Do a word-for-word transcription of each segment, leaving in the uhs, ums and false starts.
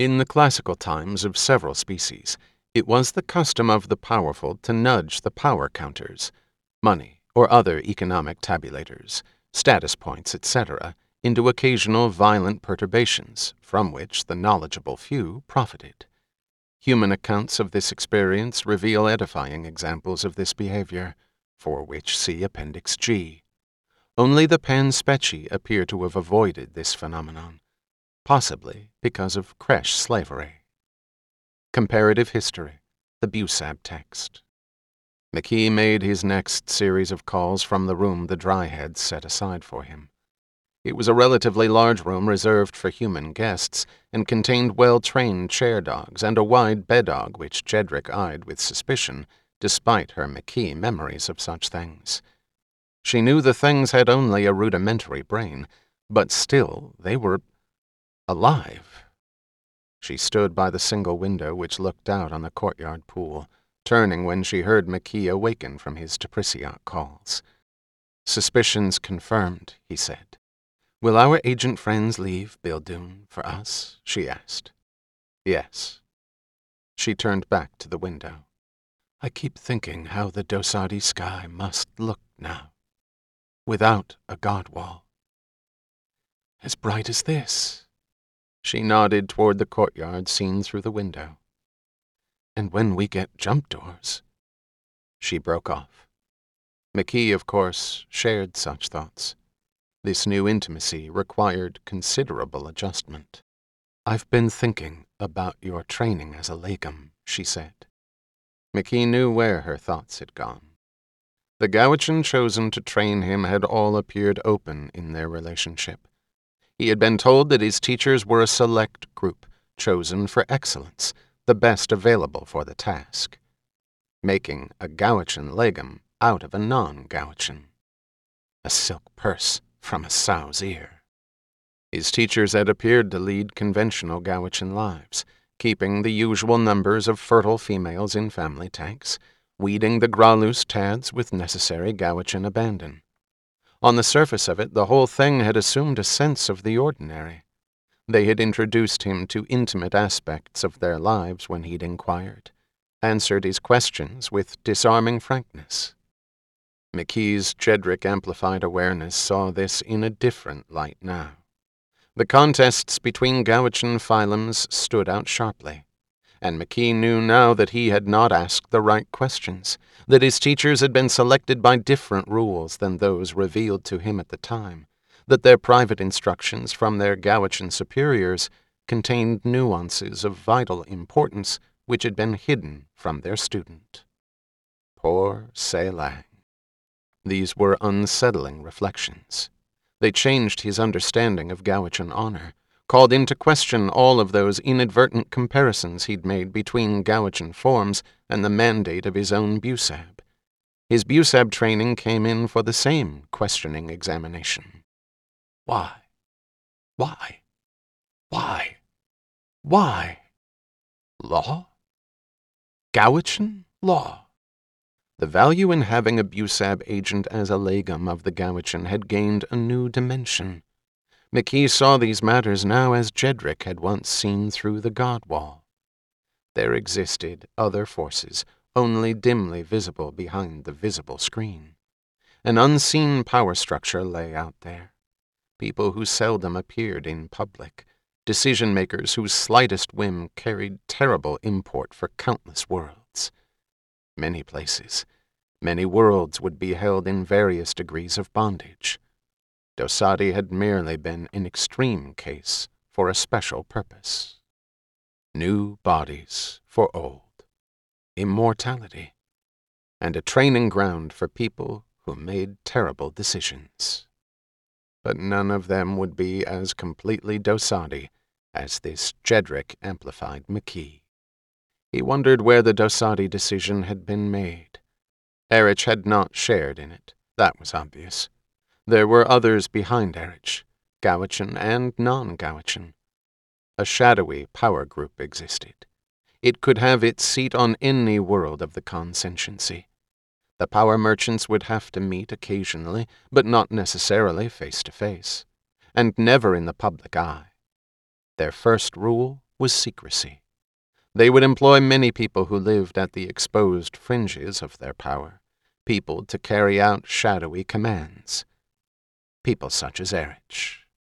In the classical times of several species, it was the custom of the powerful to nudge the power counters, money or other economic tabulators, status points, et cetera, into occasional violent perturbations from which the knowledgeable few profited. Human accounts of this experience reveal edifying examples of this behavior, for which see Appendix G. Only the Panspecie appear to have avoided this phenomenon, possibly because of creche slavery. Comparative History, the Busab text. McKee made his next series of calls from the room the Dryheads set aside for him. It was a relatively large room reserved for human guests, and contained well-trained chair dogs and a wide bed-dog which Jedrick eyed with suspicion, despite her McKee memories of such things. She knew the things had only a rudimentary brain, but still they were alive. She stood by the single window which looked out on the courtyard pool, turning when she heard McKee awaken from his Teprisiot calls. "Suspicions confirmed," he said. "Will our agent friends leave Bildoon for us?" she asked. "Yes." She turned back to the window. "I keep thinking how the Dosadi sky must look now, without a god wall. As bright as this." She nodded toward the courtyard seen through the window. "And when we get jump doors—" She broke off. McKee, of course, shared such thoughts. This new intimacy required considerable adjustment. "I've been thinking about your training as a Lagum," she said. McKee knew where her thoughts had gone. The Gowichan chosen to train him had all appeared open in their relationship. He had been told that his teachers were a select group, chosen for excellence, the best available for the task. Making a Gowichan Lagum out of a non-Gowichan. A silk purse from a sow's ear. His teachers had appeared to lead conventional Gowichan lives, keeping the usual numbers of fertile females in family tanks, weeding the Gralus tads with necessary Gowichan abandon. On the surface of it, the whole thing had assumed a sense of the ordinary. They had introduced him to intimate aspects of their lives when he'd inquired, answered his questions with disarming frankness. McKee's Jedrick-amplified awareness saw this in a different light now. The contests between Gowichan phylums stood out sharply, and McKee knew now that he had not asked the right questions, that his teachers had been selected by different rules than those revealed to him at the time, that their private instructions from their Gowichan superiors contained nuances of vital importance which had been hidden from their student. Poor Sei-Lang. These were unsettling reflections. They changed his understanding of Gowichan honor, called into question all of those inadvertent comparisons he'd made between Gowichan forms and the mandate of his own Busab. His Busab training came in for the same questioning examination. Why? Why? Why? Why? Law? Gowichan law? The value in having a Busab agent as a Lagum of the Gowichan had gained a new dimension. McKee saw these matters now as Jedrick had once seen through the God Wall. There existed other forces, only dimly visible behind the visible screen. An unseen power structure lay out there. People who seldom appeared in public, decision-makers whose slightest whim carried terrible import for countless worlds. Many places, many worlds would be held in various degrees of bondage. Dosadi had merely been an extreme case for a special purpose. New bodies for old, immortality, and a training ground for people who made terrible decisions. But none of them would be as completely Dosadi as this Jedrick-amplified McKee. He wondered where the Dosadi decision had been made. Erich had not shared in it, that was obvious. There were others behind Erich, Gowichan and non-Gowichan. A shadowy power group existed. It could have its seat on any world of the consciency. The power merchants would have to meet occasionally, but not necessarily face to face, and never in the public eye. Their first rule was secrecy. They would employ many people who lived at the exposed fringes of their power, people to carry out shadowy commands. People such as Erich.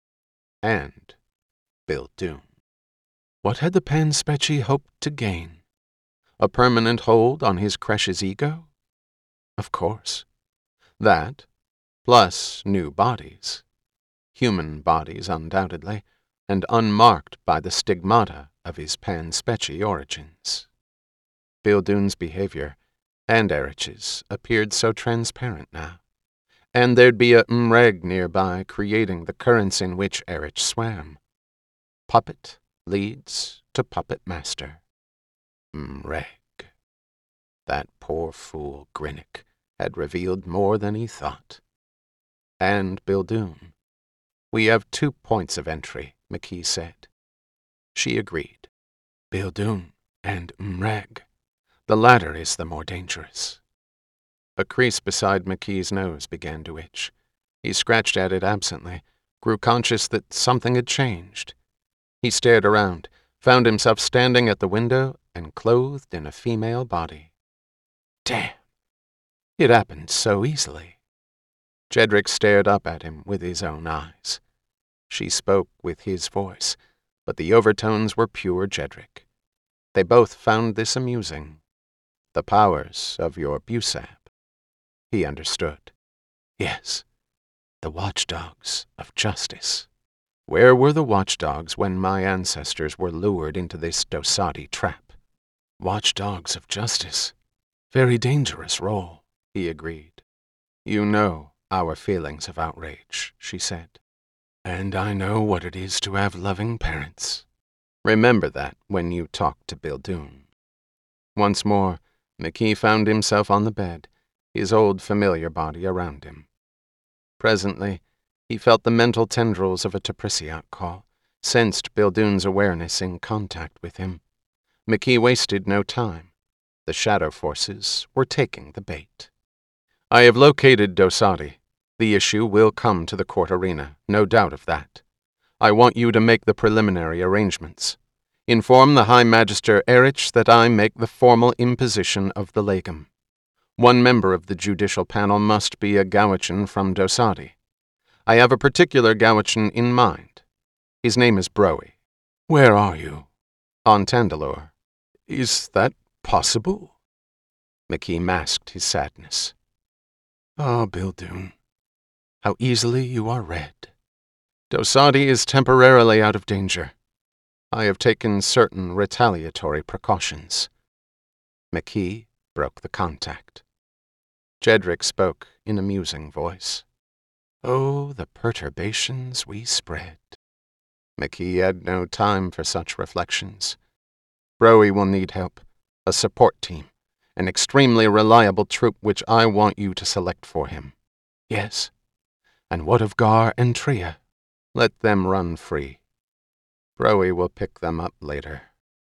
And Bildoon. What had the Panspeci hoped to gain? A permanent hold on his Kresh's ego? Of course. That, plus new bodies. Human bodies, undoubtedly, and unmarked by the stigmata of his Panspeci origins. Bildoon's behavior, and Erich's, appeared so transparent now. And there'd be a Mreg nearby creating the currents in which Erich swam. Puppet leads to puppet master. Mreg. That poor fool Grinnik had revealed more than he thought. And Bildoon. We have two points of entry, McKee said. She agreed. Bildoon and Mreg. The latter is the more dangerous. A crease beside McKee's nose began to itch. He scratched at it absently, grew conscious that something had changed. He stared around, found himself standing at the window and clothed in a female body. Damn! It happened so easily. Jedrick stared up at him with his own eyes. She spoke with his voice, but the overtones were pure Jedrick. They both found this amusing. The powers of your Busab. He understood. Yes, the watchdogs of justice. Where were the watchdogs when my ancestors were lured into this Dosadi trap? Watchdogs of justice. Very dangerous role, he agreed. You know our feelings of outrage, she said. And I know what it is to have loving parents. Remember that when you talk to Bildoon. Once more, McKee found himself on the bed, his old familiar body around him. Presently, he felt the mental tendrils of a Taprisiot call, sensed Bildoon's awareness in contact with him. McKee wasted no time. The shadow forces were taking the bait. I have located Dosadi. The issue will come to the court arena, no doubt of that. I want you to make the preliminary arrangements. Inform the High Magister Erich that I make the formal imposition of the legum. One member of the judicial panel must be a Gowichan from Dosadi. I have a particular Gowichan in mind. His name is Broe. Where are you? On Tandalore. Is that possible? McKee masked his sadness. Ah, Bildoon, how easily you are read. Dosadi is temporarily out of danger. I have taken certain retaliatory precautions. McKee broke the contact. Jedrick spoke in a musing voice. Oh, the perturbations we spread. McKee had no time for such reflections. Broe will need help, a support team, an extremely reliable troop which I want you to select for him. Yes. And what of Gar and Tria? Let them run free. Broe will pick them up later.